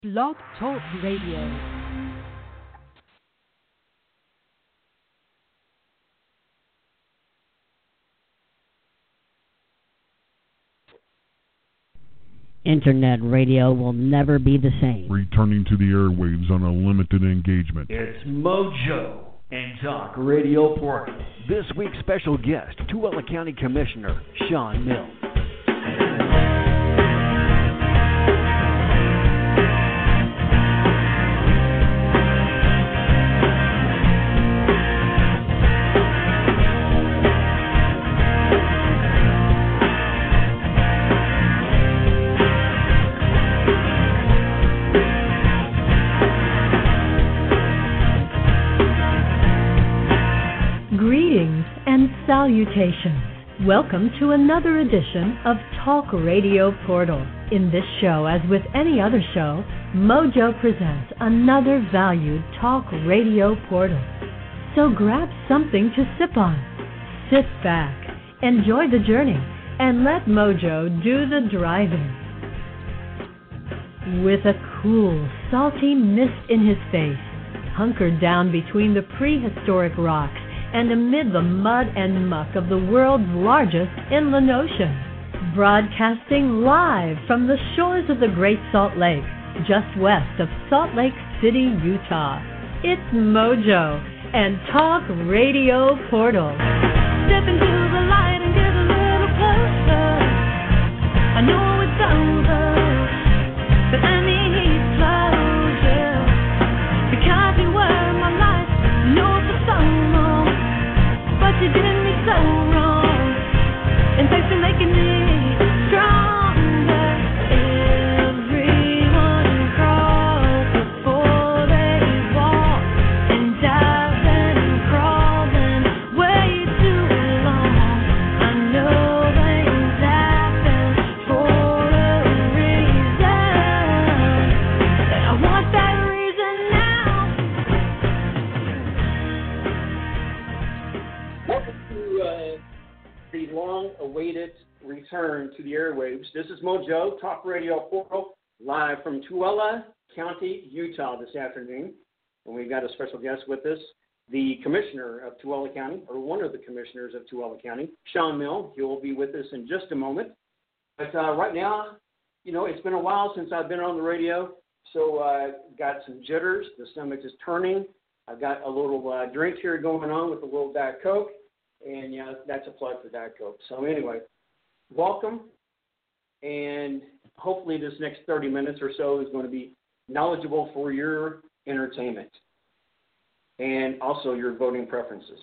Blog Talk Radio. Internet radio will never be the same. Returning to the airwaves on a limited engagement. It's Mojo and Talk Radio Portal. This week's special guest, Tooele County Commissioner Sean Mills. Greetings and salutations. Welcome to another edition of Talk Radio Portal. In this show, as with any other show, Mojo presents another valued Talk Radio Portal. So grab something to sip on, sit back, enjoy the journey, and let Mojo do the driving. With a cool, salty mist in his face, hunkered down between the prehistoric rocks, and amid the mud and muck of the world's largest inland ocean, broadcasting live from the shores of the Great Salt Lake, just west of Salt Lake City, Utah. It's Mojo and Talk Radio Portal. Step into the light and get a little closer. I know it's over, but I need closure, because you were my life, you know for so long. But you did me so wrong, and thanks for making me stronger. Everyone crawls before they walk, and diving and crawling way too long. I know things happen for a reason, but I want that reason now. The long-awaited return to the airwaves. This is Mojo, Talk Radio Portal, live from Tooele County, Utah this afternoon. And we've got a special guest with us, the commissioner of Tooele County, or one of the commissioners of Tooele County, Sean Mills. He will be with us in just a moment. But right now, you know, it's been a while since I've been on the radio, so got some jitters. The stomach is turning. I've got a little drink here going on with a little Diet Coke. And, yeah, that's a plug for Diet Coke. So, anyway, welcome. And hopefully this next 30 minutes or so is going to be knowledgeable for your entertainment and also your voting preferences.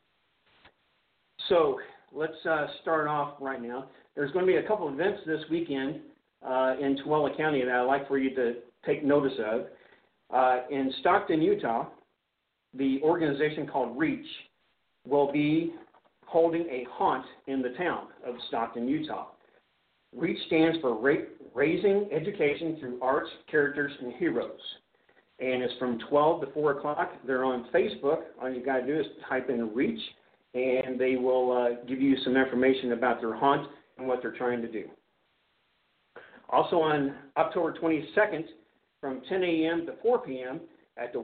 So, let's start off right now. There's going to be a couple of events this weekend in Tooele County that I'd like for you to take notice of. In Stockton, Utah, the organization called REACH will be holding a haunt in the town of Stockton, Utah. REACH stands for Raising Education Through Arts, Characters, and Heroes. And it's from 12 to 4 o'clock. They're on Facebook. All you got to do is type in REACH, and they will give you some information about their haunt and what they're trying to do. Also on October 22nd, from 10 a.m. to 4 p.m. at the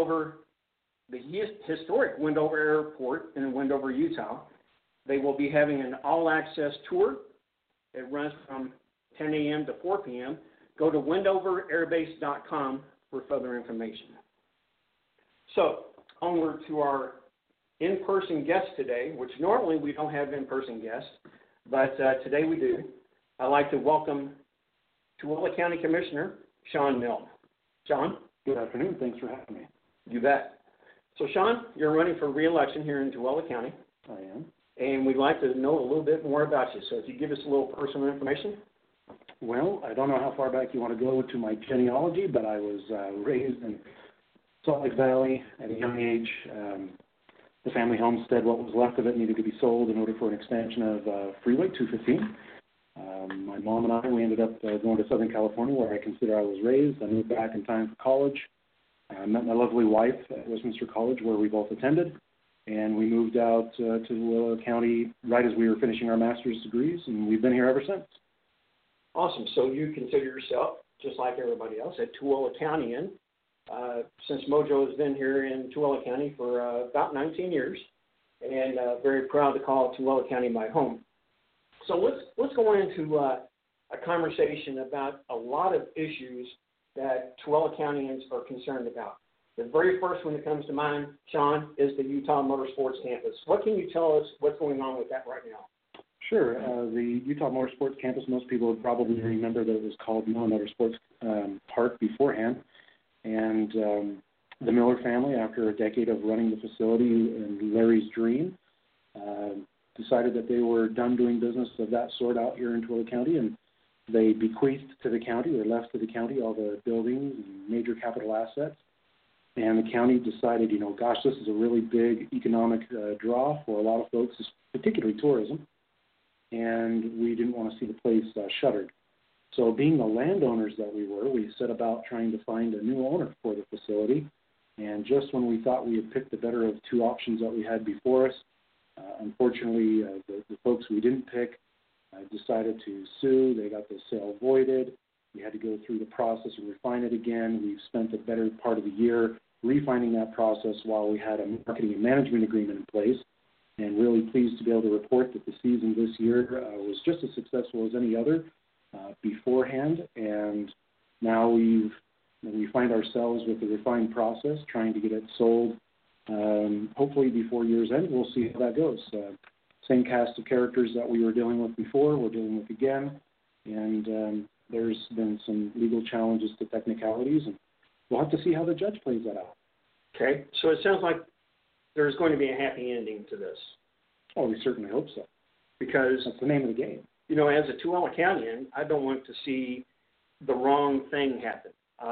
historic Wendover Airport in Wendover, Utah, they will be having an all-access tour. It runs from 10 a.m. to 4 p.m. Go to wendoverairbase.com for further information. So, onward to our in-person guest today, which normally we don't have in-person guests, but today we do. I'd like to welcome Tooele County Commissioner Sean Mills. Sean? Good afternoon. Thanks for having me. You bet. So, Sean, you're running for re-election here in Tooele County. I am. And we'd like to know a little bit more about you. So if you give us a little personal information. Well, I don't know how far back you want to go to my genealogy, but I was raised in Salt Lake Valley at a young age. The family homestead, what was left of it, needed to be sold in order for an expansion of Freeway 215. My mom and I, we ended up going to Southern California, where I consider I was raised. I moved back in time for college. I met my lovely wife at Westminster College, where we both attended. And we moved out to Tooele County right as we were finishing our master's degrees, and we've been here ever since. Awesome. So you consider yourself just like everybody else, a Tooele County-an. Since Mojo has been here in Tooele County for about 19 years, and very proud to call Tooele County my home. So let's go into a conversation about a lot of issues that Tooele Countyans are concerned about. The very first one that comes to mind, Sean, is the Utah Motorsports Campus. What can you tell us what's going on with that right now? Sure. The Utah Motorsports Campus, most people would probably remember that it was called Miller Motorsports Park beforehand. And the Miller family, after a decade of running the facility and Larry's dream, decided that they were done doing business of that sort out here in Tooele County, and they bequeathed to the county, or left to the county, all the buildings and major capital assets. And the county decided, gosh, this is a really big economic draw for a lot of folks, particularly tourism, and we didn't want to see the place shuttered. So being the landowners that we were, we set about trying to find a new owner for the facility. And just when we thought we had picked the better of two options that we had before us, unfortunately, the folks we didn't pick decided to sue. They got the sale voided. We had to go through the process and refine it again. We've spent the better part of the year refining that process while we had a marketing and management agreement in place. And really pleased to be able to report that the season this year was just as successful as any other beforehand. And now we find ourselves with a refined process trying to get it sold, hopefully before year's end. We'll see how that goes. Same cast of characters that we were dealing with before, we're dealing with again. And there's been some legal challenges to technicalities, and we'll have to see how the judge plays that out. Okay, so it sounds like there's going to be a happy ending to this. Oh, we certainly hope so. Because that's the name of the game. As a Tooele Countyan, I don't want to see the wrong thing happen.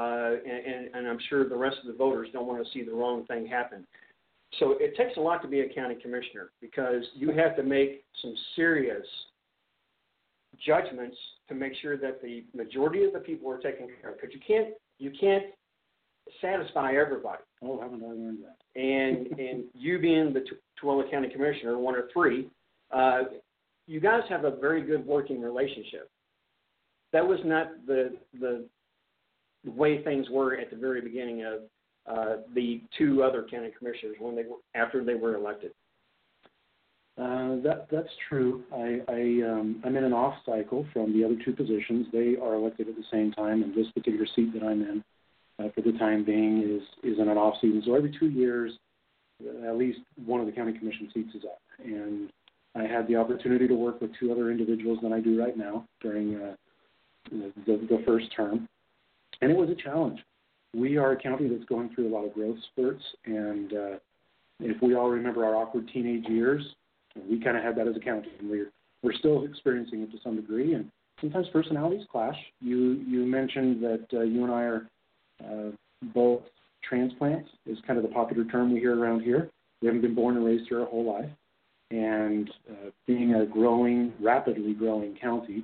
And I'm sure the rest of the voters don't want to see the wrong thing happen. So it takes a lot to be a county commissioner, because you have to make some serious judgments to make sure that the majority of the people are taken care of. Because you can't satisfy everybody. Oh, haven't I learned that? And you being the Tooele County Commissioner, one of three, you guys have a very good working relationship. That was not the way things were at the very beginning of the two other county commissioners after they were elected. That's true. I'm in an off cycle from the other two positions. They are elected at the same time, and this particular seat that I'm in for the time being is in an off season. So every 2 years, at least one of the county commission seats is up. And I had the opportunity to work with two other individuals than I do right now during the first term. And it was a challenge. We are a county that's going through a lot of growth spurts. And if we all remember our awkward teenage years, we kind of had that as a county. And we're still experiencing it to some degree. And sometimes personalities clash. You mentioned that you and I are both transplants is kind of the popular term we hear around here. We haven't been born and raised here our whole life. And being a rapidly growing county,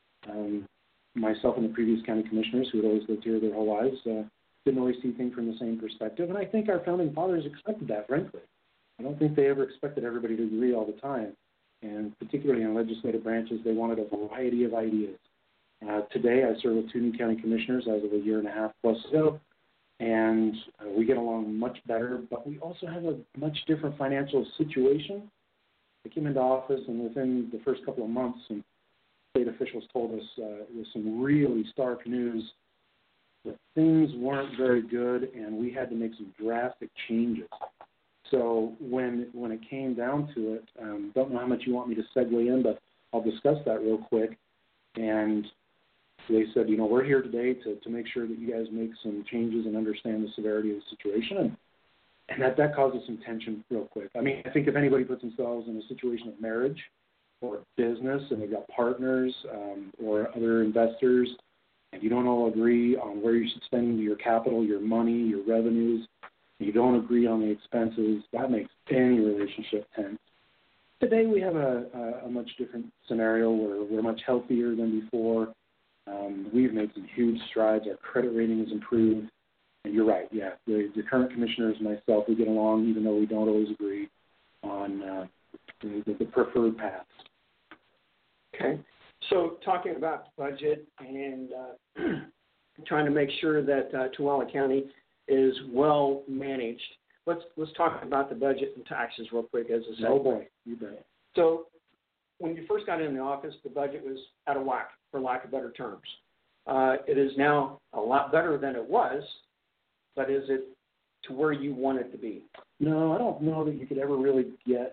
myself and the previous county commissioners who had always lived here their whole lives didn't always see things from the same perspective. And I think our founding fathers expected that, frankly. I don't think they ever expected everybody to agree all the time. And particularly in legislative branches, they wanted a variety of ideas. Today, I serve with two new county commissioners as of a year and a half plus ago, and we get along much better, but we also have a much different financial situation. I came into office, and within the first couple of months, some state officials told us with some really stark news that things weren't very good, and we had to make some drastic changes. So when it came down to it, don't know how much you want me to segue in, but I'll discuss that real quick. And they said, we're here today to make sure that you guys make some changes and understand the severity of the situation. And that causes some tension real quick. I mean, I think if anybody puts themselves in a situation of marriage or business and they've got partners or other investors, and you don't all agree on where you should spend your capital, your money, your revenues, and you don't agree on the expenses, that makes any relationship tense. Today we have a much different scenario where we're much healthier than before. We've made some huge strides. Our credit rating has improved. And you're right, yeah. The current commissioners and myself, we get along even though we don't always agree on the preferred paths. Okay. So talking about budget and trying to make sure that Tooele County is well managed. Let's talk about the budget and taxes real quick as a segue. Oh boy, you bet. So when you first got in the office, the budget was out of whack, for lack of better terms. It is now a lot better than it was, but is it to where you want it to be? No, I don't know that you could ever really get.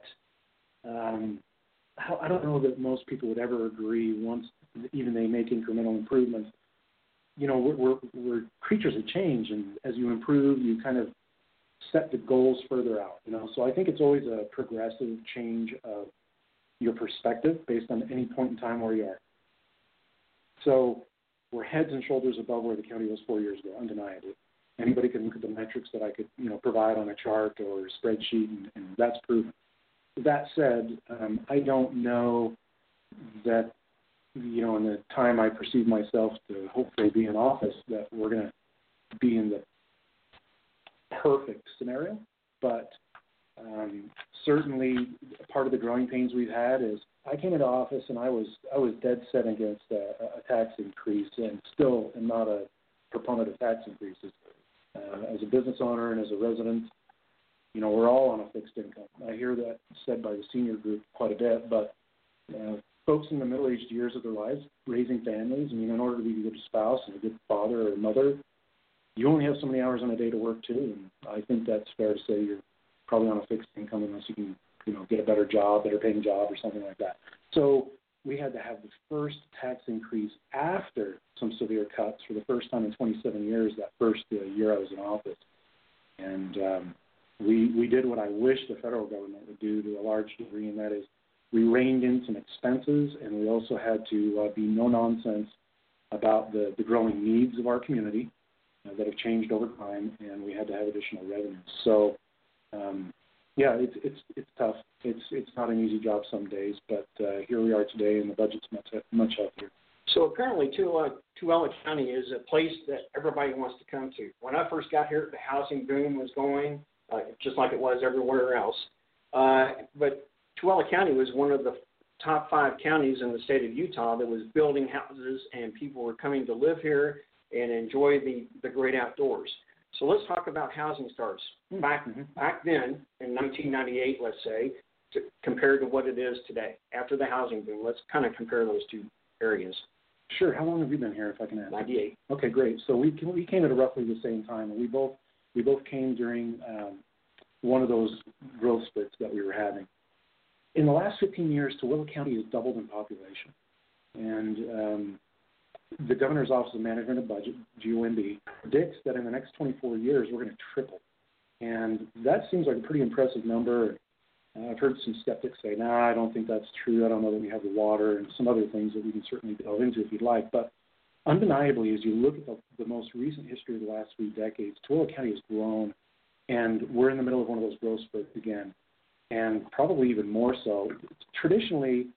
I don't know that most people would ever agree once even they make incremental improvements. You know, we're creatures of change, and as you improve, you kind of set the goals further out. You know, so I think it's always a progressive change of your perspective based on any point in time where you are. So we're heads and shoulders above where the county was 4 years ago, undeniably. Anybody can look at the metrics that I could, provide on a chart or a spreadsheet, and that's proven. That said, I don't know that, in the time I perceive myself to hopefully be in office, that we're going to be in the perfect scenario. But certainly part of the growing pains we've had is I came into office and I was dead set against a tax increase, and still am not a proponent of tax increases. As a business owner and as a resident, we're all on a fixed income. I hear that said by the senior group quite a bit, but folks in the middle-aged years of their lives, raising families, in order to be a good spouse and a good father or mother, you only have so many hours in a day to work too, and I think that's fair to say you're probably on a fixed income unless you can, get a better job, better paying job or something like that. So we had to have the first tax increase after some severe cuts for the first time in 27 years, that first year I was in office. And we did what I wish the federal government would do to a large degree, and that is we reined in some expenses, and we also had to be no-nonsense about the growing needs of our community that have changed over time, and we had to have additional revenue. So, it's tough. It's not an easy job some days, but here we are today, and the budget's much healthier. So apparently, Tooele County is a place that everybody wants to come to. When I first got here, the housing boom was going, just like it was everywhere else. But Tooele County was one of the top 5 counties in the state of Utah that was building houses, and people were coming to live here and enjoy the great outdoors. So let's talk about housing starts. Back then, in 1998, let's say, compared to what it is today, after the housing boom. Let's kind of compare those two areas. Sure. How long have you been here, if I can ask? 98. Okay, great. So we came at roughly the same time. We both came during one of those growth spurts that we were having. In the last 15 years, Tooele County has doubled in population. And the Governor's Office of Management and Budget, GOMB, predicts that in the next 24 years, we're going to triple. And that seems like a pretty impressive number. I've heard some skeptics say, I don't think that's true. I don't know that we have the water, and some other things that we can certainly delve into if you'd like. But undeniably, as you look at the most recent history of the last 3 decades, Tooele County has grown, and we're in the middle of one of those growth spurts again, and probably even more so. Traditionally,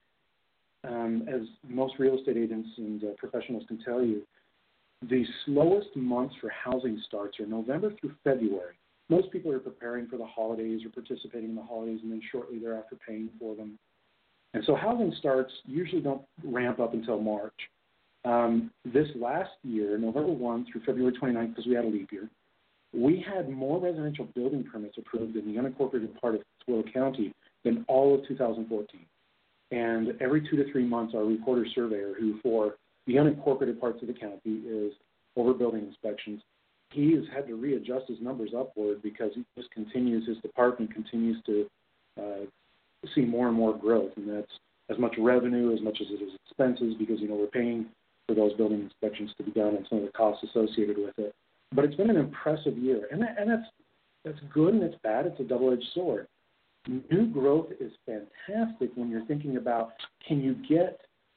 as most real estate agents and professionals can tell you, the slowest months for housing starts are November through February. Most people are preparing for the holidays or participating in the holidays and then shortly thereafter paying for them. And so housing starts usually don't ramp up until March. This last year, November 1 through February 29th, because we had a leap year, we had more residential building permits approved in the unincorporated part of Tooele County than all of 2014. And every 2 to 3 months, our recorder surveyor, who for the unincorporated parts of the county is over building inspections, he has had to readjust his numbers upward because his department continues to see more and more growth. And that's as much revenue as much as it is expenses because, we're paying for those building inspections to be done and some of the costs associated with it. But it's been an impressive year. And that's good and it's bad. It's a double-edged sword. New growth is fantastic when you're thinking about can you get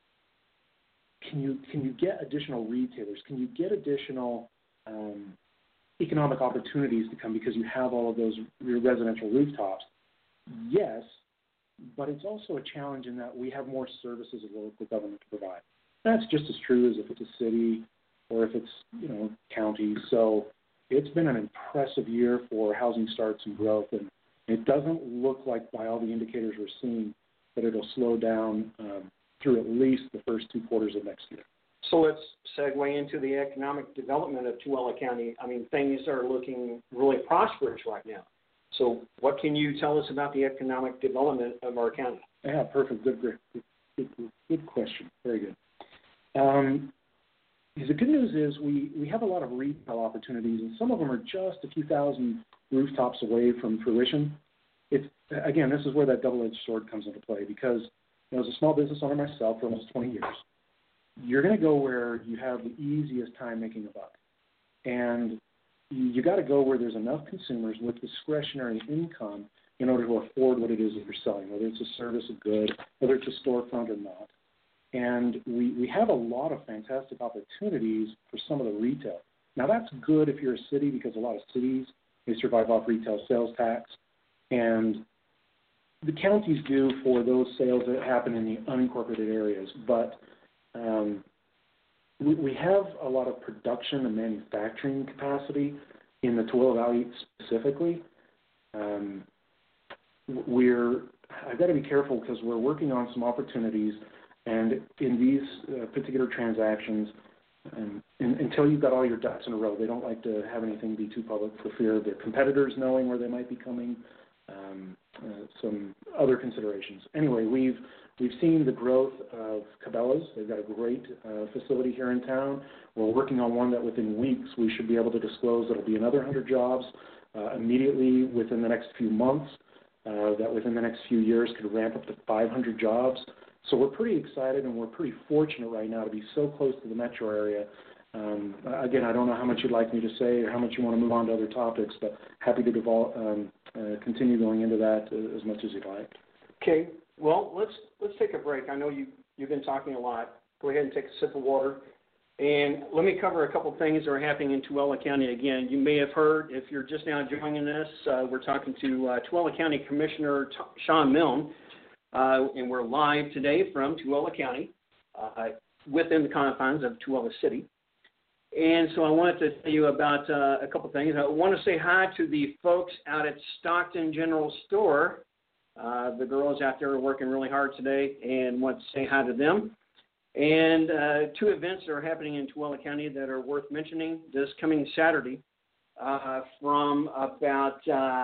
additional retailers? Can you get additional economic opportunities to come because you have all of those residential rooftops? Yes, but it's also a challenge in that we have more services of local government to provide. That's just as true as if it's a city or if it's county. So it's been an impressive year for housing starts and growth, and it doesn't look like by all the indicators we're seeing that it'll slow down through at least the first 2 quarters of next year. So let's segue into the economic development of Tooele County. I mean, things are looking really prosperous right now. So what can you tell us about the economic development of our county? Yeah, perfect. Good question. Very good. The good news is we have a lot of retail opportunities, and some of them are just a few thousand rooftops away from fruition. Again, this is where that double-edged sword comes into play, because as a small business owner myself for almost 20 years, you're going to go where you have the easiest time making a buck. And you got to go where there's enough consumers with discretionary income in order to afford what it is that you're selling, whether it's a service, a good, whether it's a storefront or not. And we have a lot of fantastic opportunities for some of the retail. Now, that's good if you're a city, because a lot of cities, they survive off retail sales tax. And the counties do for those sales that happen in the unincorporated areas. But we have a lot of production and manufacturing capacity in the Tooele Valley specifically. I've got to be careful because we're working on some opportunities, and in these particular transactions, until you've got all your ducks in a row, they don't like to have anything be too public for fear of their competitors knowing where they might be coming, some other considerations. Anyway, we've seen the growth of Cabela's. They've got a great facility here in town. We're working on one that within weeks we should be able to disclose that'll be another 100 jobs immediately within the next few months, that within the next few years could ramp up to 500 jobs. So we're pretty excited, and we're pretty fortunate right now to be so close to the metro area. Again, I don't know how much you'd like me to say or how much you want to move on to other topics, but happy to continue going into that as much as you'd like. Okay. Well, let's take a break. I know you've been talking a lot. Go ahead and take a sip of water. And let me cover a couple things that are happening in Tooele County. Again, you may have heard, if you're just now joining us, we're talking to Tooele County Commissioner Sean Milne, and we're live today from Tooele County, within the confines of Tooele City. And so I wanted to tell you about a couple things. I want to say hi to the folks out at Stockton General Store. The girls out there are working really hard today, and want to say hi to them. And two events that are happening in Tooele County that are worth mentioning this coming Saturday from about,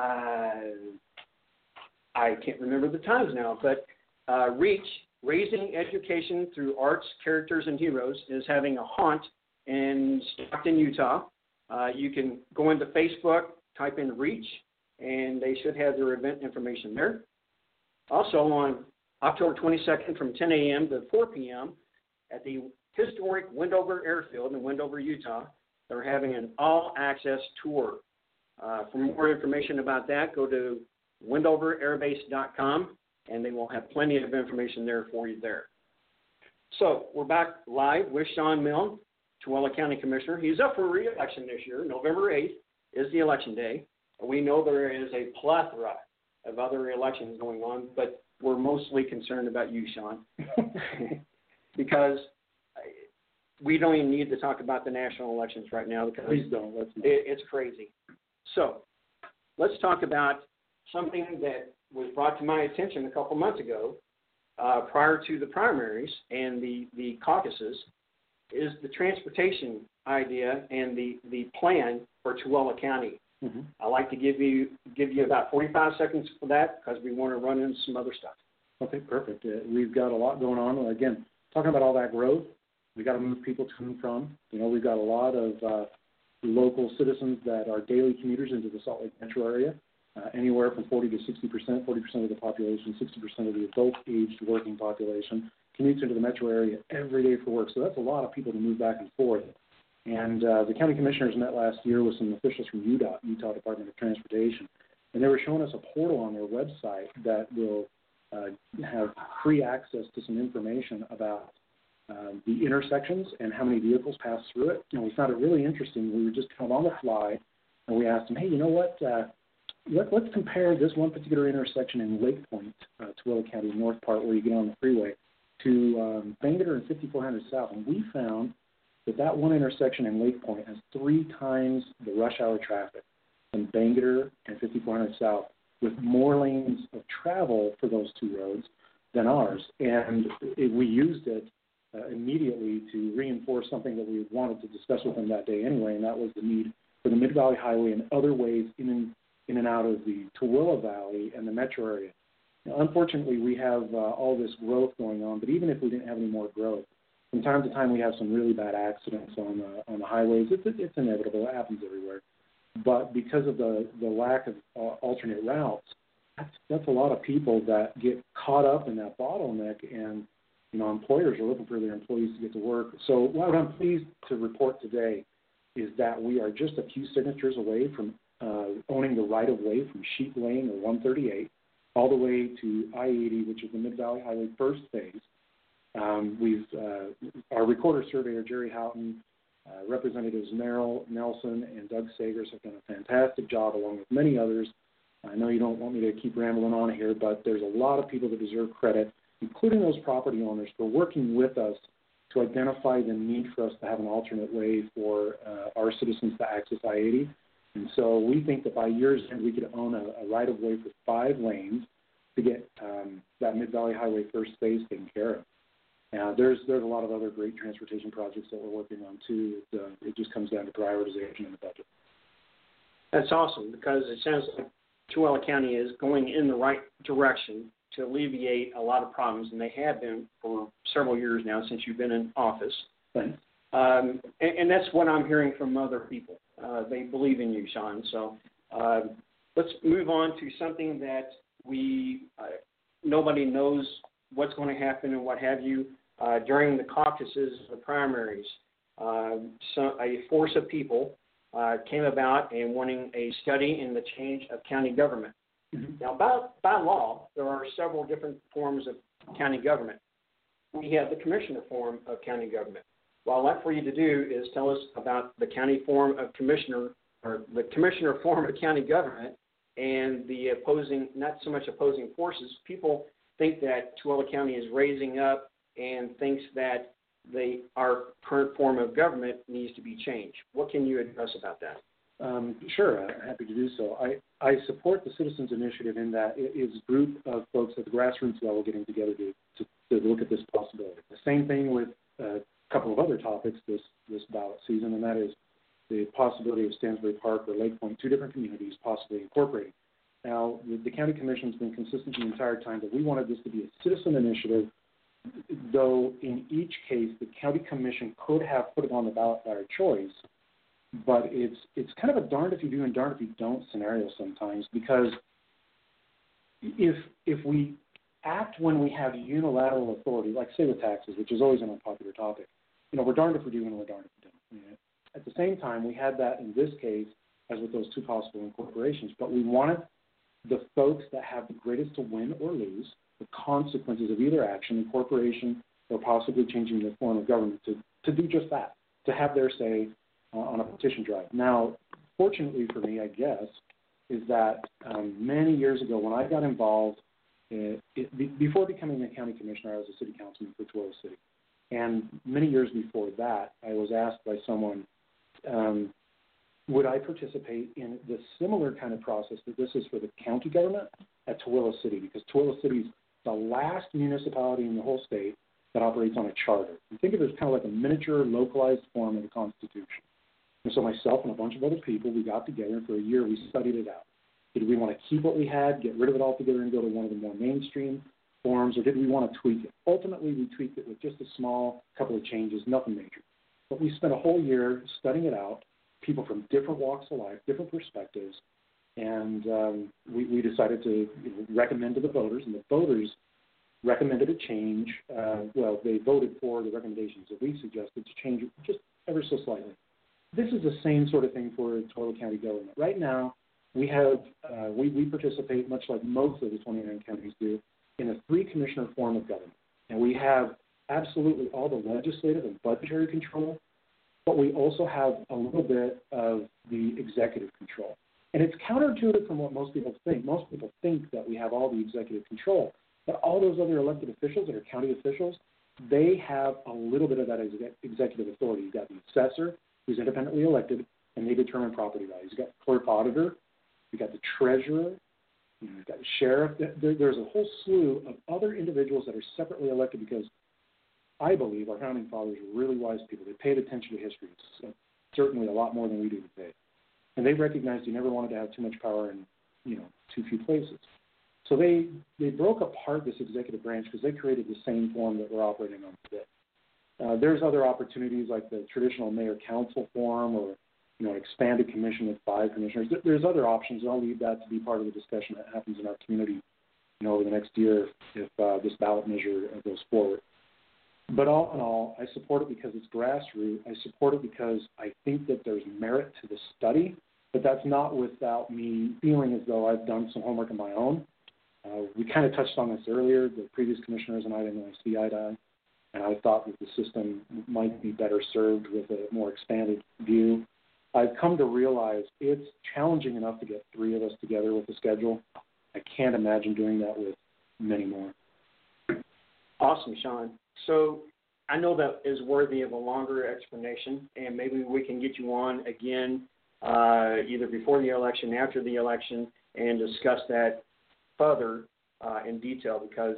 I can't remember the times now, but REACH, Raising Education Through Arts, Characters, and Heroes, is having a haunt in Stockton, Utah. You can go into Facebook, type in REACH, and they should have their event information there. Also on October 22nd from 10 a.m. to 4 p.m. at the historic Wendover Airfield in Wendover, Utah, they're having an all-access tour. For more information about that, go to wendoverairbase.com, and they will have plenty of information there for you there. So we're back live with Sean Milne, Tooele County Commissioner. He's up for re-election this year. November 8th is the election day. We know there is a plethora of other elections going on, but we're mostly concerned about you, Sean, because we don't even need to talk about the national elections right now because Please don't. It's crazy. So let's talk about something that was brought to my attention a couple months ago, prior to the primaries and the caucuses, is the transportation idea and the plan for Tooele County. Mm-hmm. I'd like to give you about 45 seconds for that because we want to run into some other stuff. Okay, perfect. We've got a lot going on. Again, talking about all that growth, we got to move people to and from. We've got a lot of local citizens that are daily commuters into the Salt Lake metro area, anywhere from 40 to 60%, 40% of the population, 60% of the adult-aged working population commutes into the metro area every day for work. So that's a lot of people to move back and forth. And the county commissioners met last year with some officials from UDOT, Utah Department of Transportation, and they were showing us a portal on their website that will have free access to some information about the intersections and how many vehicles pass through it. And we found it really interesting. We were just kind of on the fly, and we asked them, hey, you know what, let's compare this one particular intersection in Lake Point, Tooele County, north part where you get on the freeway, to Bangerter and 5400 South. And we found that one intersection in Lake Point has 3 times the rush hour traffic than Bangerter and 5400 South, with more lanes of travel for those 2 roads than ours. And we used it immediately to reinforce something that we wanted to discuss with them that day anyway, and that was the need for the Mid-Valley Highway and other ways in and out of the Tooele Valley and the metro area. Now, unfortunately, we have all this growth going on, but even if we didn't have any more growth, from time to time we have some really bad accidents on the highways. It's inevitable. It happens everywhere. But because of the lack of alternate routes, that's a lot of people that get caught up in that bottleneck, and employers are looking for their employees to get to work. So what I'm pleased to report today is that we are just a few signatures away from owning the right-of-way from Sheep Lane or 138 all the way to I-80, which is the Mid-Valley Highway first phase. Our recorder surveyor, Jerry Houghton, Representatives Merrill Nelson and Doug Sagers have done a fantastic job, along with many others. I know you don't want me to keep rambling on here, but there's a lot of people that deserve credit, including those property owners, for working with us to identify the need for us to have an alternate way for our citizens to access I-80. And so we think that by year's end, we could own a right-of-way for 5 lanes to get that Mid-Valley Highway first phase taken care of. Now, there's a lot of other great transportation projects that we're working on, too. It just comes down to prioritization in the budget. That's awesome, because it sounds like Tooele County is going in the right direction to alleviate a lot of problems, and they have been for several years now since you've been in office. Thanks. And that's what I'm hearing from other people. They believe in you, Sean. So let's move on to something that nobody knows what's going to happen and what have you. During the caucuses, the primaries, a force of people came about and wanting a study in the change of county government. Mm-hmm. Now, by law, there are several different forms of county government. We have the commissioner form of county government. What I'd like for you to do is tell us about the county form of commissioner, or the commissioner form of county government, and the not so much opposing forces. People think that Tooele County is raising up and thinks that our current form of government needs to be changed. What can you address about that? Sure, I'm happy to do so. I support the Citizens Initiative in that it is a group of folks at the grassroots level getting together to look at this possibility. The same thing with a couple of other topics this ballot season, and that is the possibility of Stansbury Park or Lake Point, 2 different communities possibly incorporating. Now, the county commission's been consistent the entire time that we wanted this to be a citizen initiative, though in each case the county commission could have put it on the ballot by our choice. But it's kind of a darned if you do and darned if you don't scenario sometimes, because if we act when we have unilateral authority, like say with taxes, which is always an unpopular topic, we're darned if we do and we're darned if we don't. At the same time, we had that in this case, as with those 2 possible incorporations, but we wanted the folks that have the greatest to win or lose the consequences of either action, incorporation, or possibly changing the form of government to do just that, to have their say on a petition drive. Now, fortunately for me, I guess, is that many years ago when I got involved, before becoming a county commissioner, I was a city councilman for Tooele City. And many years before that, I was asked by someone, would I participate in the similar kind of process that this is for the county government at Tooele City? Because Tooele City is the last municipality in the whole state that operates on a charter. You think of it as kind of like a miniature, localized form of the Constitution. And so myself and a bunch of other people, we got together, and for a year we studied it out. Did we want to keep what we had, get rid of it altogether, and go to one of the more mainstream forms, or did we want to tweak it? Ultimately, we tweaked it with just a small couple of changes, nothing major. But we spent a whole year studying it out, people from different walks of life, different perspectives, and we decided to recommend to the voters, and the voters recommended a change. They voted for the recommendations that we suggested to change it just ever so slightly. This is the same sort of thing for Tooele County government. Right now, we have we participate, much like most of the 29 counties do, in a 3-commissioner form of government. And we have absolutely all the legislative and budgetary control, but we also have a little bit of the executive control. And it's counterintuitive from what most people think. Most people think that we have all the executive control, but all those other elected officials that are county officials, they have a little bit of that executive authority. You've got the assessor, who's independently elected, and they determine property values. You've got the clerk auditor, you've got the treasurer, you've got the sheriff. There's a whole slew of other individuals that are separately elected because I believe our founding fathers were really wise people. They paid attention to history, certainly a lot more than we do today. And they recognized you never wanted to have too much power in, too few places. So they broke apart this executive branch because they created the same form that we're operating on today. There's other opportunities like the traditional mayor-council form or, an expanded commission with 5 commissioners. There's other options, and I'll leave that to be part of the discussion that happens in our community, over the next year if this ballot measure goes forward. But all in all, I support it because it's grassroots. I support it because I think that there's merit to the study, but that's not without me feeling as though I've done some homework of my own. We kind of touched on this earlier. The previous commissioners and I didn't really see eye to eye, and I thought that the system might be better served with a more expanded view. I've come to realize it's challenging enough to get 3 of us together with a schedule. I can't imagine doing that with many more. Awesome, Sean. So I know that is worthy of a longer explanation, and maybe we can get you on again either before the election, after the election, and discuss that further in detail because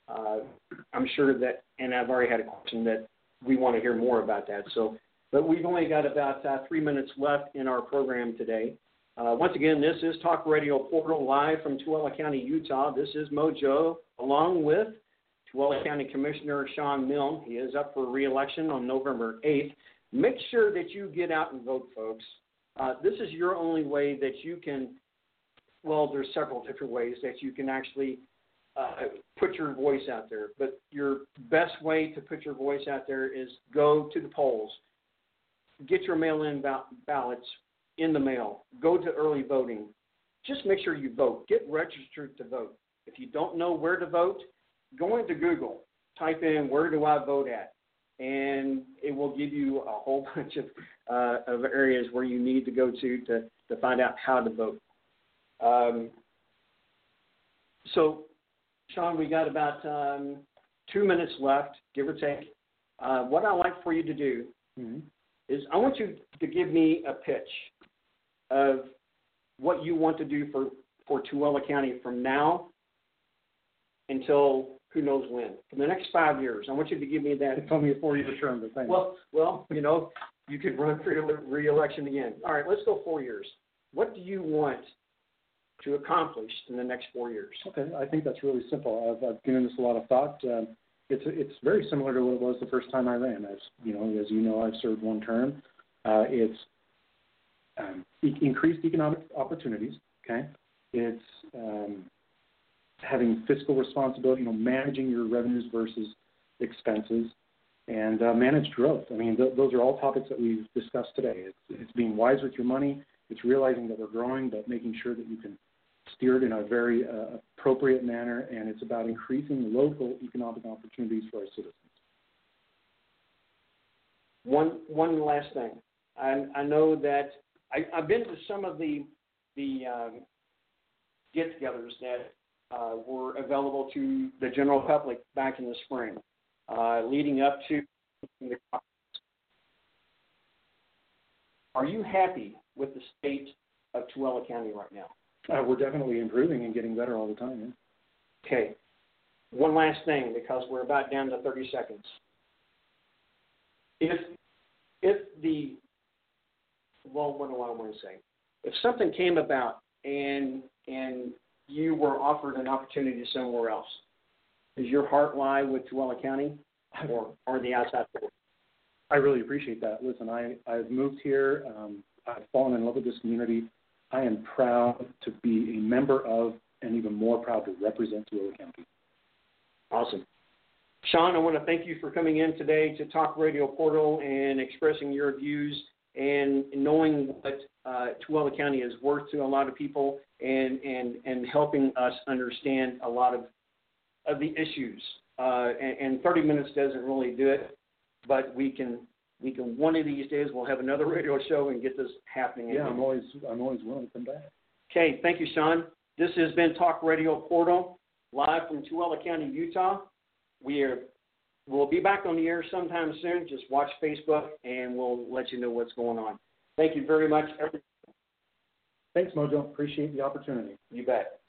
I'm sure that, and I've already had a question that we want to hear more about that. So, but we've only got about 3 minutes left in our program today. Once again, this is Talk Radio Portal live from Tooele County, Utah. This is Mojo, along with Tooele County Commissioner Sean Milne. He is up for re-election on November 8th. Make sure that you get out and vote, folks. This is your only way that you can, well, there's several different ways that you can actually put your voice out there. But your best way to put your voice out there is go to the polls. Get your mail-in ballots in the mail. Go to early voting. Just make sure you vote. Get registered to vote. If you don't know where to vote, go into Google. Type in, where do I vote at? And it will give you a whole bunch of areas where you need to go to find out how to vote. So, Sean, we got about 2 minutes left, give or take. What I'd like for you to do is I want you to give me a pitch of what you want to do for Tooele County from now until who knows when. For the next 5 years, I want you to give me that. It's only a 4-year term, but thanks. Well, you could run for re-election again. All right, let's go 4 years. What do you want to accomplish in the next 4 years? Okay, I think that's really simple. I've given this a lot of thought. It's very similar to what it was the first time I ran. As you know, I've served 1 term. It's increased economic opportunities. Okay, it's having fiscal responsibility, managing your revenues versus expenses, and managed growth. I mean, those are all topics that we've discussed today. It's being wise with your money. It's realizing that we're growing, but making sure that you can steer it in a very appropriate manner, and it's about increasing local economic opportunities for our citizens. One last thing. I know that I've been to some of the get-togethers that were available to the general public back in the spring, leading up to the conference. Are you happy with the state of Tooele County right now? We're definitely improving and getting better all the time. Yeah. Okay. One last thing, because we're about down to 30 seconds. What do I want to say? If something came about and you were offered an opportunity somewhere else, does your heart lie with Tooele County or the outside world? I really appreciate that. Listen, I've moved here. I've fallen in love with this community. I am proud to be a member of and even more proud to represent Tooele County. Awesome. Sean, I want to thank you for coming in today to Talk Radio Portal and expressing your views and knowing what Tooele County is worth to a lot of people and helping us understand a lot of the issues. And 30 minutes doesn't really do it, but we can one of these days we'll have another radio show and get this happening. Yeah, I'm always willing to come back. Okay, thank you, Sean. This has been Talk Radio Portal live from Tooele County, Utah. We'll be back on the air sometime soon. Just watch Facebook, and we'll let you know what's going on. Thank you very much, everyone. Thanks, Mojo. Appreciate the opportunity. You bet.